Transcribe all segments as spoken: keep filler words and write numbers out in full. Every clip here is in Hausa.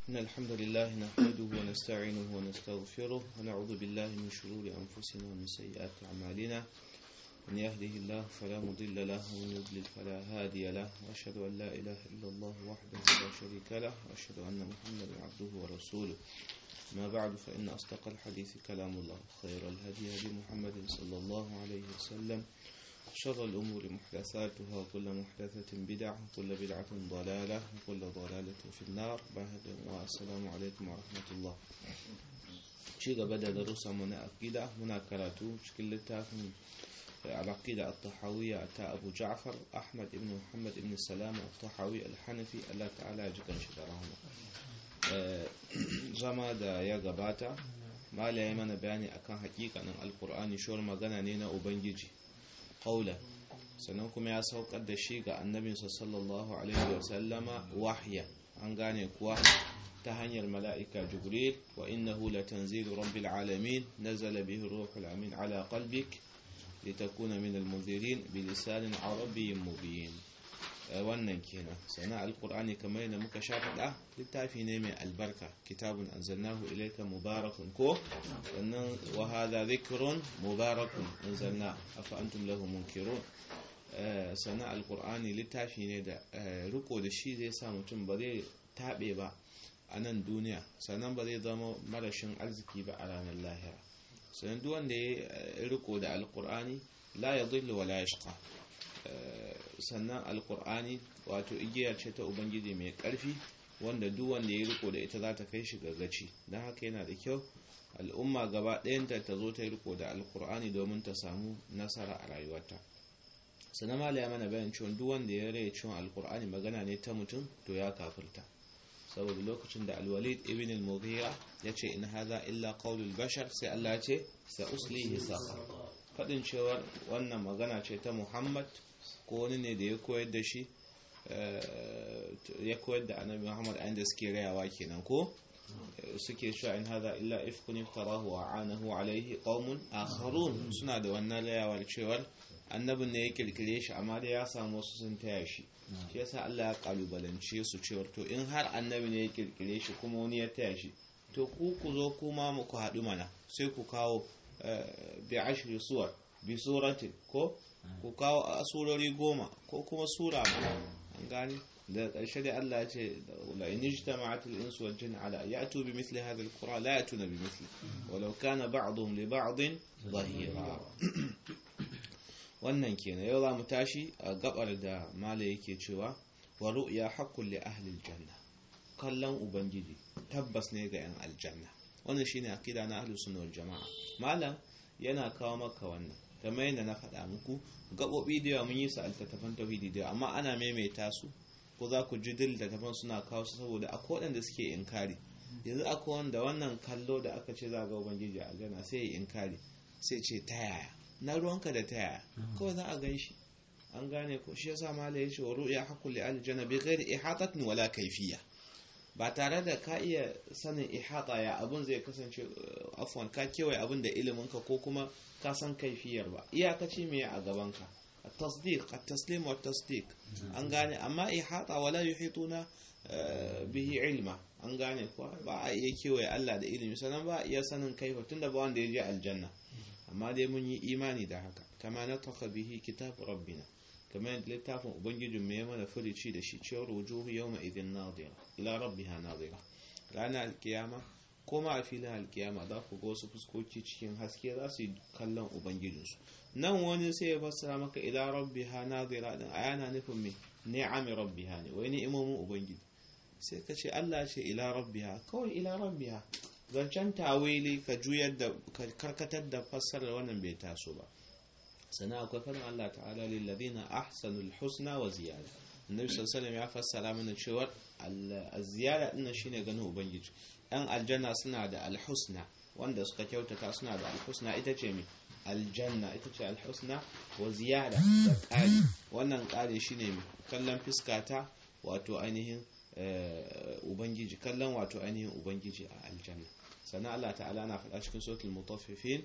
إن الحمد لله نحمده ونستعينه ونستغفره ونعوذ بالله من شرور أنفسنا ومن سيئات أعمالنا من يهده الله فلا مضل له ومن يضلل فلا هادي له وأشهد أن لا إله إلا الله وحده لا شريك له وأشهد أن محمدا عبده ورسوله. ما بعد فإن أصدق الحديث كلام الله خير الهدي هدي محمد صلى الله عليه وسلم شر الأمور محدثاتها وكل محدثة بدعة وكل بدعة ضلالة وكل ضلالة في النار. والسلام عليكم ورحمة الله. شيء بدأ دروس من عقيدة من كراتو شكل التافن العقيدة الطحاوية أتى أبو جعفر أحمد بن محمد بن السلام الطحاوي الحنفي الله تعالى جكن شكرهم. zama da ya gabata mala ya mana bayani akan hakikanin alkur'ani shawar magana ne na ubangiji qaula, sannan kuma ya saukar da shi ga annabinsa sallallahu alaihi wa sallama wahya, an gane kuwa ta hanyar mala'ika jibril, wa innahu latanzilu rabbil alamin nazala bihi ruhul amin ala qalbik litakuna min almunzirin bilisanin arabiyyin mubin. Wannan kenan. Sannan alkur'ani kamar yadda muka sha faɗa littafi ne mai albarka, kitabun anzalnahu ilayka mubarakun ko sannan wa hadha dhikrun mubarakun anzalna afa antum lahu munkirun. Sannan alkur'ani littafi ne da riko da shi zai sa mutum ba zai tabe ba a nan duniya, sannan ba zai zama marashin arziki ba a ranar lahira. Sannan duk wanda ya riko da alkur'ani la yadhillu wa la yashqa. Sannan alkur'ani wato igiya ce ta ubangiji mai karfi wanda duk wanda ya riko da ita za ta kai shi gagaci. don haka yana da kyau al'umma gaba ɗayanta ta zo ta yi riko da alkur'ani domin ta samu nasara a rayuwarta. sannan mala ya mana bayan cewa duk wanda ya rai cewa alkur'ani magana ne ta mutum to ya kafirta, saboda lokacin da alwalid ibn al-mughira ya ce in hadha illa qawlul bashar, sai Allah ya ce sa uslihi saqar. faɗin cewa wannan magana ce ta Muhammad ko wani ne da ya koyar da shi ya koyar da annabi Muhammad a inda suke rayawa kenan ko suke cewa in hadha illa ifkun iftarahu wa anahu alayhi qaumun akharun, suna da wannan rayawar cewa annabin ne ya kirkire shi amma da ya samu wasu sun taya shi. shi yasa Allah ya kalubalance su cewa to in har annabi ne ya kirkire shi kuma wani ya taya shi, to ku ku zo kuma mu ku haɗu mana, sai ku kawo bi ashri suwar bi suratin ko ku kawo surori goma ko kuma sura ma, an gane. da ƙarshe dai Allah ya ce la in ijtama'atil insu wal jinnu ala ya'tu bi mithli hadha al-qur'an la ya'tuna bi mithli walau kana ba'dhum li ba'din dhahira. wannan kenan. yau za mu tashi a gabar da mala yake cewa wa ru'ya haqqun li ahli al-janna, kallon ubangiji tabbas ne ga yan aljanna. wannan shine aqida na ahlus sunna wal jamaa. malam yana kawo maka wannan kamar yadda na faɗa muku, gaɓoɓi da yawa mun yi su altattafan tauhidi da yawa, amma ana maimaita su ko za ku ji dil da tafan suna kawo su saboda akwai waɗanda suke inkari. yanzu akwai wanda wannan kallo da aka ce za ga ubangiji a aljanna sai ya inkari, sai ce ta yaya, na ruwanka da ta yaya, kawai za a gan shi, an gane ko. shi yasa malai ya ce wa ru'ya haqqul li aljanna bi ghairi ihatatin wala kayfiyya, ba tare da ka iya sanin ihata ya abin zai kasance, afwan ka kewaye abin da iliminka ko kuma ka san kaifiyar ba, iyakaci me a gabanka at-tasdiq at-taslim wa at-tasdiq, an gane. amma ihata wala yuhituna bihi ilma, an gane ko ba a iya kewaye Allah da ilimi, sannan ba a iya sanin kaifa tunda ba wanda ya je aljanna. amma dai mun yi imani da haka, kama nataka bihi kitab rabbina, kamar littafin ubangijin mai mana furici da shi cewar wujuhu yawma idhin nadira ila rabbiha nadira. ranar alkiyama ko ma a filin alkiyama za ku ga wasu fuskoki cikin haske za su yi kallon ubangijinsu. nan wani sai ya fassara maka ila rabbiha nadira din a yana nufin me ni'ami rabbiha ne, wai ni'imomin ubangiji. sai ka ce Allah ce ila rabbiha, kawai ila rabbiha. zancen tawili ka juyar da karkatar da fassarar wannan bai taso ba. sannan akwai farin Allah ta'ala lilladina ahsanul husna wa ziyada. annabi sallallahu alaihi ya fassara mana cewa az-ziyada din shine ganin ubangiji. yan aljanna suna da al-husna, wanda suka kyautata suna da al-husna, ita ce me aljanna, ita ce al-husna wa ziyada da ƙari. wannan ƙari shine me kallon fiskata wato ainihin ubangiji, kallon wato ainihin ubangiji a aljanna. sannan Allah ta'ala na faɗa cikin suratul mutaffifin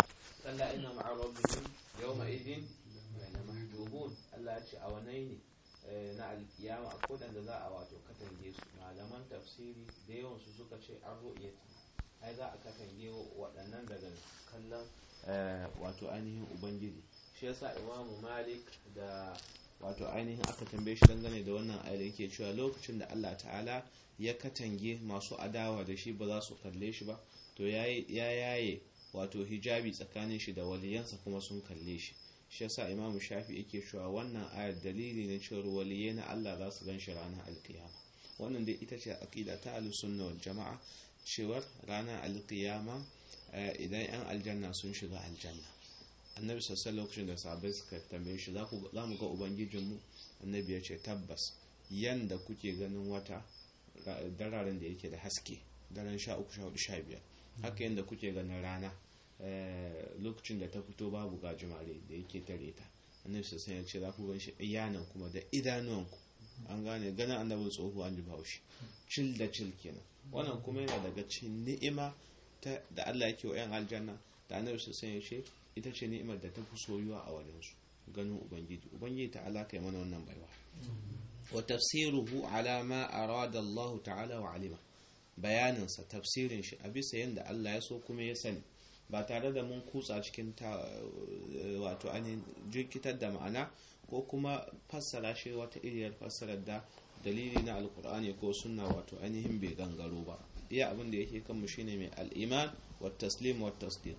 kalla inna ma'a rabbihim yawma idin la mahjubun. Allah ya ce a wannan ne na alkiyama a kodan da za a wato katange su. Malaman tafsiri da yawan su suka ce an ru'yati ai za a katange waɗannan daga kallon wato ainihin ubangiji. Shi yasa Imamu Malik da wato ainihin aka tambaye shi dangane da wannan ayar yake cewa lokacin da Allah ta'ala ya katange masu adawa da shi ba za su kalle shi ba, to ya yaye wato hijabi tsakanin shi da waliyansa kuma sun kalle shi. Shi yasa Imam Shafi yake cewa wannan ayar dalili ne cewa waliyai na Allah za su gan shi ranar alkiyama. Wannan dai ita ce aqida ta al-sunna wal jama'a, cewar ranar alkiyama idan yan aljanna sun shiga aljanna, annabi sassan lokacin da sahabbai suka tambaye shi za mu ga ubangijinmu, annabi ya ce tabbas yanda kuke ganin wata dararen da yake da haske daren sha uku sha hudu sha biyar, haka yanda kuke ganin rana lokacin da ta fito babu gajimare da yake tare ta, annabi sassan ya ce za ku gan shi iyanan kuma da idanuwanku. An gane ganin annabin tsohuwa an ji bahaushe cil da cil kenan. Wannan kuma yana daga cikin ni'ima da Allah yake wa 'yan aljanna da annabi sassan ya ce ita ce ni'imar da ta fi soyuwa a wajensu, ganin ubangiji. Ubangiji ta alaka yi mana wannan baiwa. Wa tafsiruhu ala ma arada Allah ta'ala wa alima, bayaninsa tafsirin shi a bisa yadda Allah ya so kuma ya sani, ba tare da mun kutsa cikin ta wato ainihin jirkitar da ma'ana ko kuma fassara shi wata iriyar fassarar da dalili na alkur'ani ko sunna wato ainihin bai gangaro ba. iya abin da yake kanmu shine mai al-iman wa taslim wa tasdiq.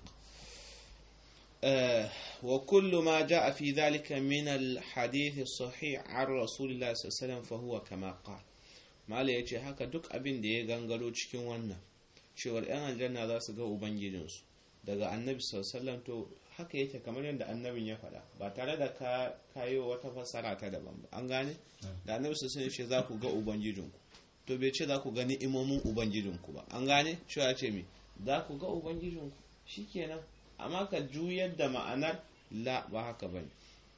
وكل ما جاء في ذلك من الحديث الصحيح عن رسول الله صلى الله عليه وسلم فهو كما قال. mala yace haka duk abin da ya gangaro cikin wannan cewar yan aljanna za su ga ubangijinsu daga annabi sallallahu alaihi wasallam, to haka yake kamar yadda annabin ya faɗa, ba tare da ka kayo wata fassara ta daban ba. An gane da annabi sallallahu alaihi wasallam ce za ku ga ubangijinku, to bai ce za ku ga ni'imomin ubangijinku ba. An gane shi ya ce me za ku ga ubangijinku shikenan, amma ka juyar da ma'anar la ba haka bane.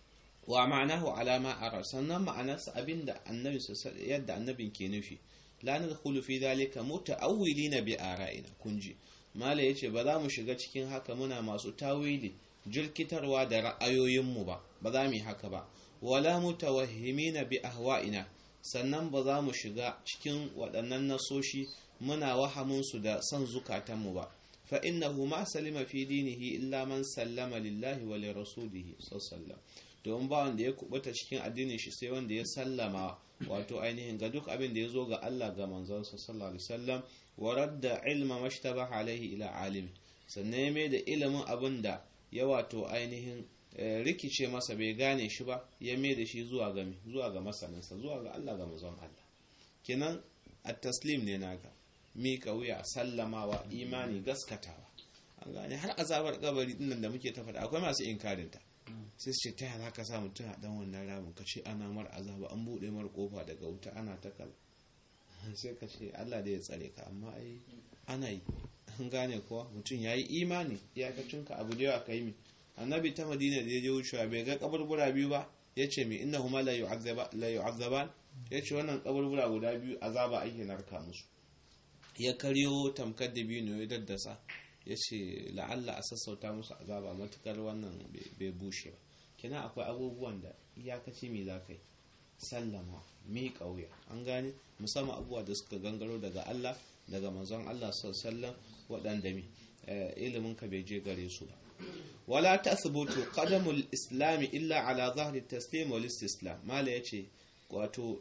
Wa ma'anahu alama ara, sannan ma'anarsa abinda annabi yadda annabin ke nufi, la nadkhulu fi dhalika muta'awwilina bi ara'ina. kunji mala yace ba za mu shiga cikin haka muna masu tawili jirkitarwa da ra'ayoyinmu ba, ba za mu yi haka ba. Wala mutawahhimina bi ahwa'ina, sannan ba za mu shiga cikin waɗannan nasoshi muna wahamun su da son zukatanmu ba. fa innahu ma salima fi dinihi illa man sallama lillahi wa li rasulihi sallallahu alaihi wasallam. don ba wanda ya kubuta cikin addinin shi sai wanda ya sallama wato ainihin ga duk abin da ya zo ga Allah ga manzonsa sallallahu alaihi wasallam, wa radda ilma mashtabaha alaihi ila alim, sannan ya mai da ilimin abin da ya wato ainihin rikice masa bai gane shi ba, ya mai da shi zuwa ga zuwa ga masaninsa, zuwa ga Allah ga manzon Allah. Kenan at-taslim ne naka, mika wuya, sallamawa, imani, gaskatawa. An gane har azabar kabari dinnan da muke ta faɗa akwai masu inkarinta, sai su ce ta yana ka sa mutum a dan wannan ramin ka ce ana mar azaba, an buɗe mar kofa daga wuta ana ta kala, sai ka ce Allah da ya tsare ka, amma ai ana yi. An gane kuwa mutum ya yi imani iyakacinka abu da yawa ka yi mi. Annabi ta Madina da ya je wucewa bai ga kaburbura biyu ba, ya ce mi inna huma la yu'azzaban, ya ce wannan kaburbura guda biyu azaba ake narka musu. Ya karyo tamkar da biyu ne ya daddasa, ya ce la'alla a sassauta musu azaba matukar wannan bai bushe ba. Kina akwai abubuwan da iyakaci mai za ka yi sallama, mi kauya. An gane musamman abubuwa da suka gangaro daga Allah daga manzon Allah sallallahu alaihi wasallam, waɗanda mi ilimin ka bai je gare su ba. wala tathbutu qadamul islami illa ala zahri taslim wal istislam. mala yace wato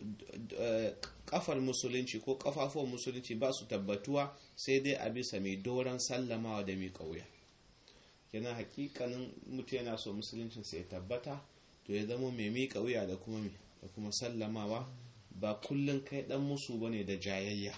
kafar musulunci ko kafafuwan musulunci ba su tabbatuwa sai dai a bisa mai doron sallamawa da mai kauya. yana hakikanin mutu yana so musuluncin sai ya tabbata, to ya zama mai mai kauya da kuma da kuma sallamawa, ba kullun kai dan musu bane da jayayya.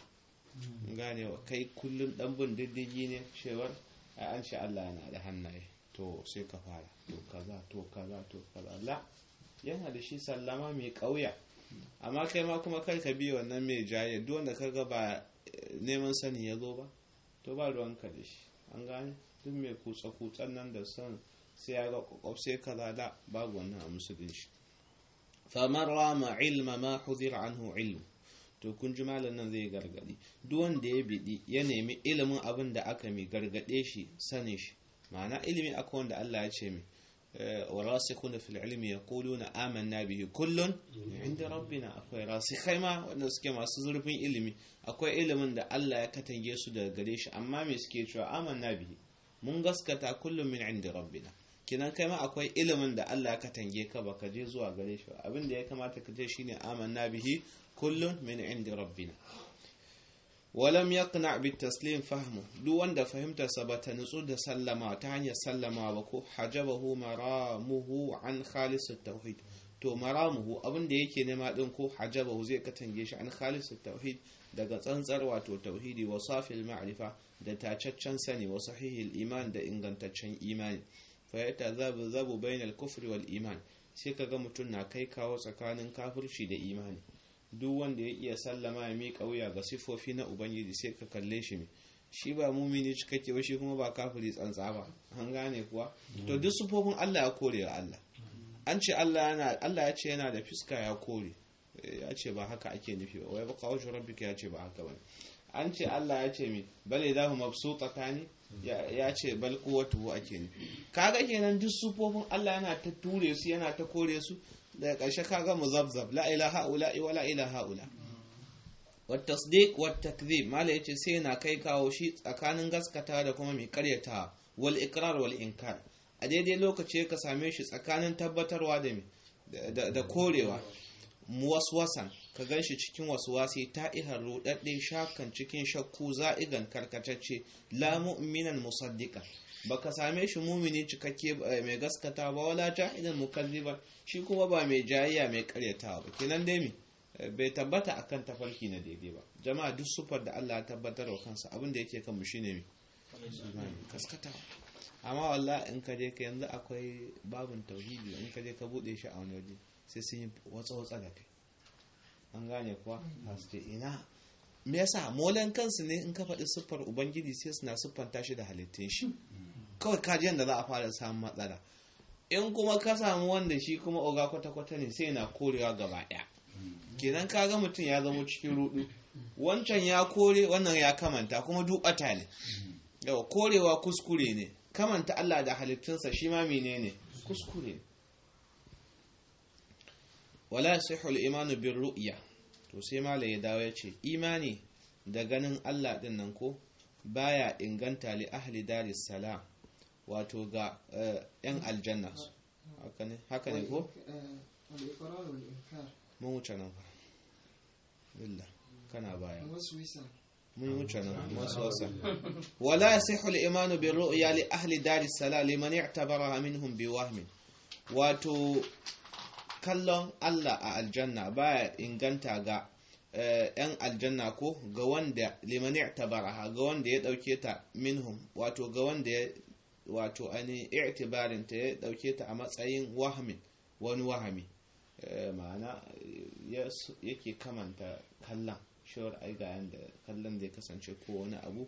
ganewa kai kullun dan bin diddigi ne cewar ai an ce Allah yana da hannaye, to sai ka fara to kaza to kaza to kaza. la yana da shi sallama mai kauya, amma kai ma kuma kai ka biya wannan mai jaye, duk wanda kaga ba neman sani ya zo ba to ba ruwanka da shi. an gane duk mai kutsa kutsan nan da son sai ya ga kwakwaf sai kaza, da babu wannan a musulunci. famar rama ilma ma hudhira anhu ilm, to kun ji malam nan zai gargadi duk wanda ya bidi ya nemi ilimin abin da aka mi gargade shi sanin shi. ma'ana ilimi akwai wanda Allah ya ce mi warasikhuna fil ilmi yaquluna amanna bihi kullun inda rabbina. Akwai rasikhai ma wanda suke masu zurfin ilimi, akwai ilimin da Allah ya katange su daga gare shi, amma me suke cewa amanna bihi, mun gaskata kullun min inda rabbina. kinan kai ma akwai ilimin da Allah ya katange ka baka je zuwa gare shi ba. Abin da ya kamata ka je shine amanna bihi kullun min inda rabbina. walam yaqna bit taslim fahmu, duk wanda fahimtarsa ba ta nutsu da sallama ta hanyar sallama ba ko hajabahu maramuhu an khalisut tauhid, to maramuhu abin da yake nema din ko hajabahu zai katange shi an khalisut tauhid daga tsantsar wato tauhidi wa safil ma'rifa da tacaccen sani wa sahihil iman da ingantaccen imani. fa yatazabu zabu bainal kufri wal iman, sai kaga mutun na kai kawo tsakanin kafirci da imani. duk wanda ya iya sallama ya miƙa wuya ga sifofi na ubangiji sai ka kalle shi shi ba mumini cikakke ba, shi kuma ba kafiri tsantsa ba. An gane kuwa? To duk sifofin Allah ya kore wa Allah. An ce Allah yana Allah ya ce yana da fiska, ya kore, ya ce ba haka ake nufi ba. wai baka wajen rabbika ya ce ba haka bane. An ce Allah ya ce mi bal idahu mabsutatani, ya ce bal quwwatuhu ake nufi. Kaga kenan duk sifofin Allah yana ta ture su, yana ta kore su, daga ƙarshe kaga muzabzab, la ilaha illa wa la ilaha illa. wat tasdiq wat takdhib, mala yace sai na kai kawo shi tsakanin gaskata da kuma mai karyata, wal iqrar wal inkar. a daidai lokaci ka same shi tsakanin tabbatarwa da da korewa. muwaswasan, ka ganshi cikin waswasi, ta'ihar rudadde, shakan cikin shakku, za'igan karkatacce, la mu'minan musaddiqan, baka same shi mumini cikakke mai gaskata ba, wala jahidan mukazziban, shi kuma ba mai jayayya mai karyatawa ba. kenan dai mi bai tabbata akan tafarki na daidai ba. jama'a duk sufar da Allah ya tabbatar wa kansa, abin da yake kan mu shine mi gaskatawa. amma wallahi in ka je ka yanzu akwai babun tauhidi, in ka je ka bude shi a wani waje sai sun yi watsa watsa da kai. an gane kuwa? haske ina me yasa molan kansu ne in ka faɗi siffar ubangiji sai suna siffanta shi da halittun shi. kawai kaji da za a fara samun matsala. in kuma ka samu wanda shi kuma oga kwata-kwata ne sai na korewa gaba ɗaya. kenan kaga mutum ya zama cikin rudu, wancan ya kore, wannan ya kamanta, kuma dubata ne. yawa korewa kuskure ne, kamanta Allah da halittunsa shi ma menene kuskure. wala yasihu al-imanu bir ru'ya, to sai malai ya dawo ya ce imani da ganin Allah din nan ko baya inganta li ahli daris salam, wato ga yan aljanna. haka ne haka ne ko mun wuce nan fa billah kana baya mun wuce nan waswasa. wala yasihu al-imanu bir ru'ya li ahli daris salam liman i'tabaraha minhum biwahmin, wato kallon Allah a aljanna baya inganta ga yan aljanna ko ga wanda liman i'tabaraha, ga wanda ya dauke ta minhum, wato ga wanda ya wato ani i'tibarin ta ya dauke ta a matsayin wahmin, wani wahami. ma'ana yake kamanta kallon shawar ai ga yanda kallon zai kasance ko wani abu.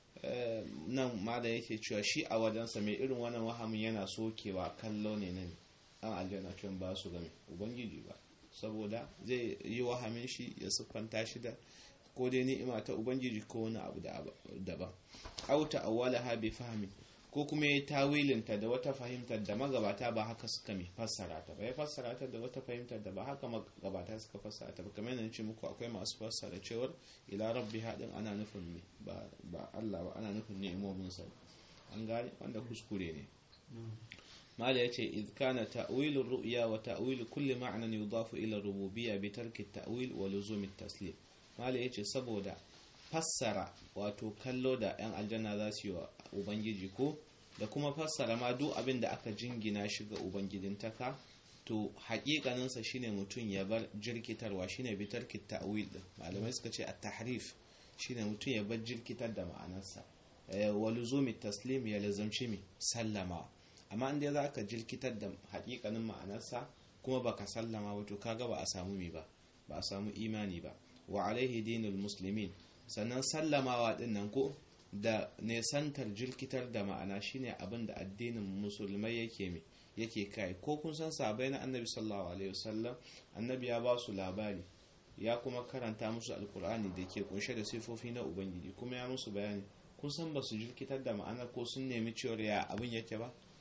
nan ma da yake cewa shi a wajensa mai irin wannan wahamin yana sokewa kallo ne nan an aljanna cewa ba su game ubangiji ba, saboda zai yi wahamin shi ya siffanta shi da ko dai ni'ima ta ubangiji ko wani abu daban. auta awwalaha bi fahmi, ko kuma ya tawilinta da wata fahimtar da magabata ba haka suka mai fassara ta ba, ya fassara ta da wata fahimtar da ba haka magabata suka fassara ta ba. kamar yadda ce muku akwai masu fassara cewar ila rabbi haɗin ana nufin ne ba Allah ba, ana nufin ni'imomin sa. an gane wanda kuskure ne. mala yace id kana ta'wilur ru'ya wa ta'wil kulli ma'nan yudafu ila rububiyya bi tarki at-ta'wil wa luzum at-taslim. mala yace saboda fassara wato kallo da yan aljanna za su yi wa ubangiji ko da kuma fassara ma duk abin da aka jingina shi ga ubangijintaka, to haƙiƙaninsa shine mutum ya bar jirkitarwa, shine bi tarki ta'wil din. malamai suka ce at-tahrif shine mutum ya bar jirkitar da ma'anarsa, wa luzum at-taslim ya lazamci mi sallama. amma inda za ka jirkitar da haƙiƙanin ma'anarsa kuma baka sallama wato kaga ba a samu mi ba ba a samu imani ba. wa alaihi dinul muslimin, sannan sallamawa din nan ko da nesantar jirkitar da ma'ana shine abin da addinin musulmai yake mi yake kai. ko kun san sahabbai na annabi sallallahu alaihi wasallam, annabi ya ba su labari, ya kuma karanta musu alkur'ani da ke kunshe da sifofi na ubangiji, kuma ya musu bayani. kun san ba su jirkitar da ma'ana ko sun nemi cewar ya abin yake ba,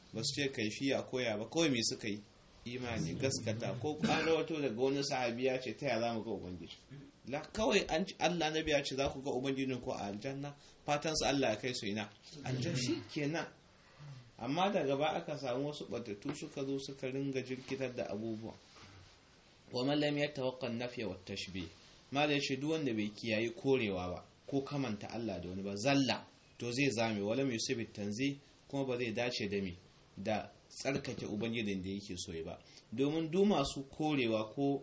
ba su ce kaifiya koya ba, kawai me suka yi imani gaskata. Ko an rawato daga wani sahabi ya ce ta ya za mu ga ubangiji, la kawai an Allah nabi ya ce za ku ga ubangijin ko a aljanna, fatan su Allah ya kai su ina aljanna, shi kenan. Amma daga ba aka samu wasu batattu suka zo suka ringa jirkitar da abubuwa. wa man lam yatawaqqa an-nafya wa tashbih, ma da shi duk wanda bai kiyaye korewa ba ko kamanta Allah da wani ba, zalla to zai zame, wala mai yusibit tanzi, kuma ba zai dace da mi da tsarkake ubangijin da yake so ba. Domin duk masu korewa ko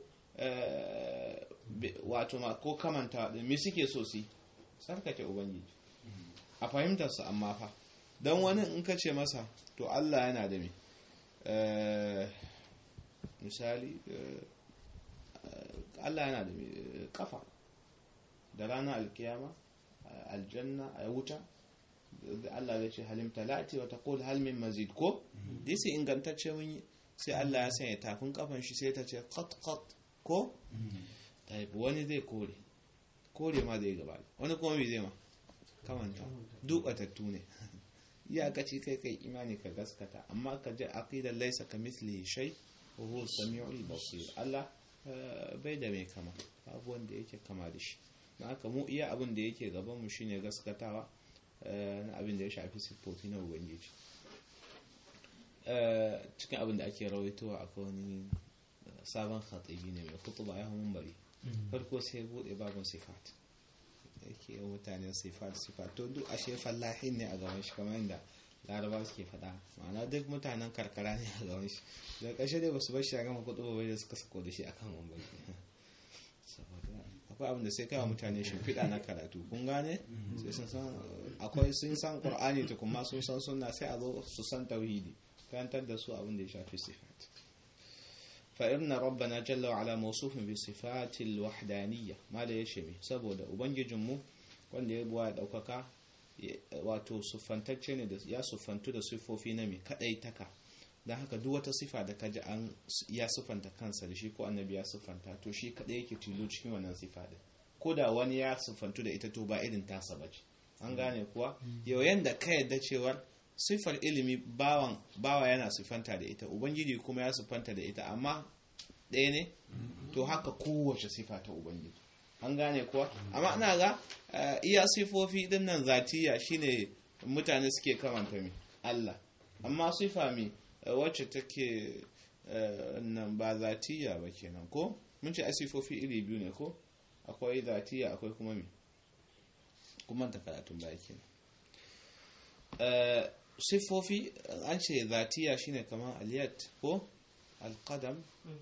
wato ma ko kamanta da me suke so su tsarkake ubangiji a fahimtar su. Amma fa dan wani in ka ce masa to Allah yana da me misali Allah yana da kafa da ranar alkiyama, aljanna, a wuta, Allah zai ce halim talati wa taqul hal min mazid, ko dai sai ingantacce mun yi, sai Allah ya sanya tafin kafan shi sai ta ce qat qat, ko tayi wani zai kore kore ma zai gaba, wani kuma me zai ma kamanta, duk batattu ne. Ya kace kai kai imani ka gaskata, amma ka ji aqidar laysa kamithlihi shay wa huwa as-sami'ul basir. Allah bai da mai kama, babu wanda yake kama da shi. Na haka mu iya abin da yake gaban mu shine gaskatawa na abin da ya shafi siffofi na ubangiji. Cikin abin da ake rawaitowa akwai wani sabon khatibi ne mai kutuba ya munbari, farko sai bude babun sifat, yake yi mutane sifat sifat, to duk ashe fallahin ne a gaban shi, kamar yadda laraba suke faɗa, ma'ana duk mutanen karkara ne a gaban shi. da ƙarshe dai basu bar shi a gama kutuba bai da suka sako da shi akan munbari. Akwai abin da sai kai wa mutane shimfiɗa na karatu, kun gane, sai sun san akwai sun san qur'ani to kuma sun san sunna, sai a zo su san tauhidi, karantar da su abin da ya shafi sifat. fa inna rabbana jalla wa ala mawsufun bi sifatil wahdaniyya, ma da yace me, saboda ubangijin mu wanda ya buwa daukaka wato sufantacce ne da ya sufantu da sifofi na me kadai taka. dan haka duk wata sifa da kaji an ya sufanta kansa da shi ko annabi ya sufanta, to shi kadai yake tilo cikin wannan sifa din, ko da wani ya sufantu da ita to ba irin tasa bace. an gane kuwa yau yanda ka yadda cewar sifar ilimi bawan bawa yana sifanta da ita, ubangiji kuma ya sifanta da ita, amma ɗaya ne, to haka kowace sifa ta ubangiji. an gane kuwa amma ina ga iya sifofi din nan zatiya shine mutane suke kamanta mi Allah, amma sifa mi wacce take nan ba zatiya ba kenan, ko mun ce asifofi iri biyu ne, ko akwai zatiya akwai kuma mi kuma ta karatun ba kenan. Sifofi an ce zatiya shine kamar aliyat ko alqadam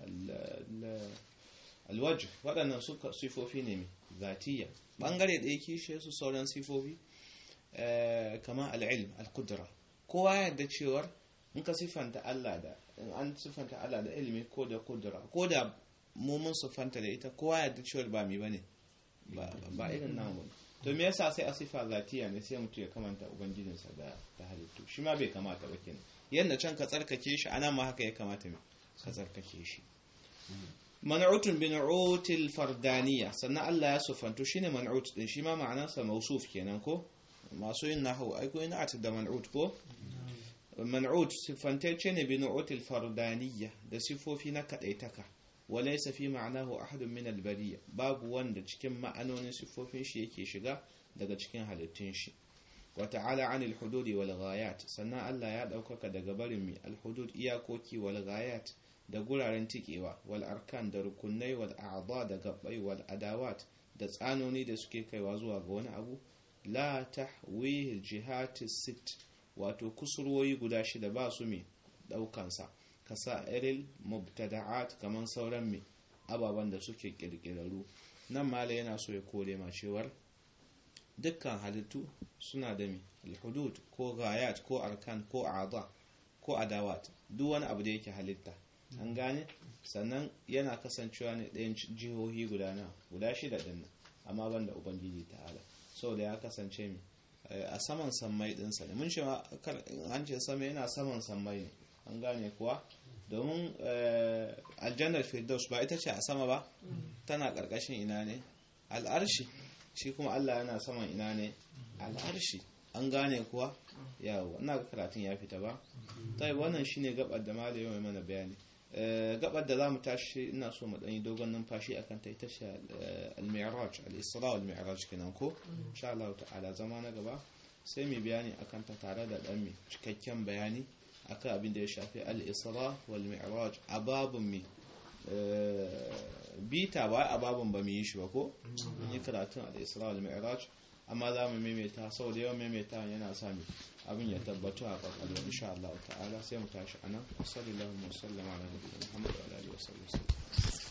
alwajh, waɗannan suka sifofi ne mi zatiya. bangare da yake shi su sauran sifofi kamar al'ilm alqudra, kowa yadda cewar in ka sifanta Allah da in an sifanta Allah da ilimi ko da kudura, ko da mu mun sifanta da ita, kowa yadda cewa ba mi bane ba ba irin namu. to me yasa sai a sifa zatiya ne sai mutum ya kamanta ubangijinsa da ta halittu, shi ma bai kamata ba kenan. yanda can ka tsarkake shi anan ma haka ya kamata me ka tsarkake shi. man'utun bi nu'util fardaniyya, sannan Allah ya sufanto shine man'ut din, shi ma ma'anarsa mawsuf kenan, ko masu yin nahwu ai ko ina da man'ut, ko man'ut sifantacce ne bi nu'util fardaniyya, da sifofi na kadaitaka. walaysa fi ma'anahu ahadun min al-bariyya, babu wanda cikin ma'anonin sifofin shi yake shiga daga cikin halittun shi. wa ta'ala 'anil hududi wal ghayat, sannan Allah ya daukaka daga barin mi al-hudud iyakoki, wal ghayat da guraren tikewa, wal arkan da rukunai, wal a'dha da gabbai, wal adawat da tsanoni da suke kaiwa zuwa ga wani abu. la tahwihi al-jihati sit, wato kusurwoyi guda shida ba su mai daukansa, kasa iril mubtada'at, kaman sauran mai ababen da suke kirkiraru. nan mala yana so ya kore ma cewar dukkan halittu suna da mai alhudud ko gayat ko arkan ko a'dha ko adawat, duk wani abu da yake halitta. an gane, sannan yana kasancewa ne ɗayan jihohi guda na guda shida din nan, amma banda ubangiji ta'ala, saboda ya kasance mai a saman sammai dinsa ne. mun ce an ce sama yana saman sammai ne, an gane kuwa, domin aljannar firdaus ba ita ce a sama ba, tana karkashin ina ne al'arshi, shi kuma Allah yana saman ina ne al'arshi. an gane kuwa yawo ina ga karatun ya fita ba tai wannan shine gabar da malai yau mana bayani gabar da zamu tashi ina so mu dan yi dogon numfashi akan ta ita ce al-mi'raj al-isra wal mi'raj kenan ko insha Allah ta'ala zama na gaba sai mu bayani akan ta tare da dan mi cikakken bayani akan abin da ya shafi al-isra wal mi'raj ababun mi bita ba ababun ba mu yi shi ba ko mun yi karatun al-isra wal mi'raj amma za mu maimaita sau da yawan maimaita yana sami abin ya tabbatu a ƙwaƙwalwa insha Allah ta'ala sai mu tashi anan sallallahu alaihi wa sallam ala nabiyina Muhammad wa alihi wa sallam